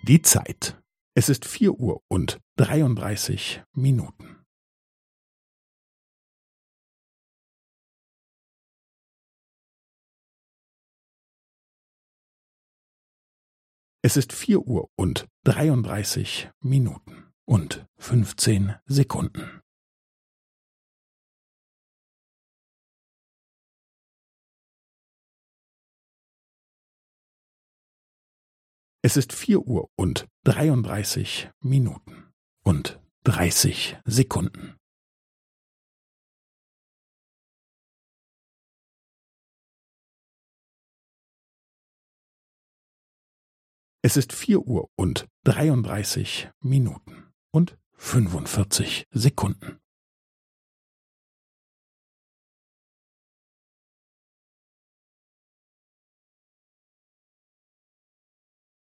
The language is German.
Die Zeit. Es ist 4:33. Es ist 4:33 und 15 Sekunden. Es ist 4:33 und 30 Sekunden. Es ist 4:33 und 45 Sekunden.